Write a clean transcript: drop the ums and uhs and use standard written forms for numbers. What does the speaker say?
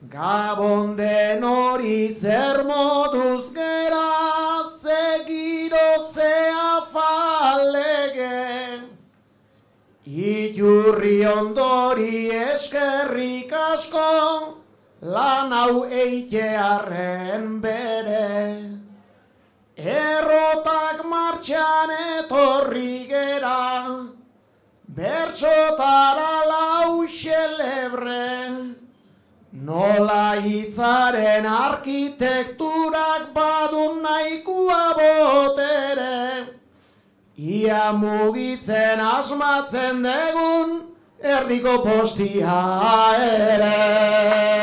Gabon den hori zer moduz gera, zegiro zea falegen. Iturri ondori eskerrik asko, lan hau eitearren bere. Errotak martxan etorri gera, bertsotara lau xelebre. Nola hitzaren arkitekturak badun nahikoa botere, ia mugitzen asmatzen degun erdiko postia ere.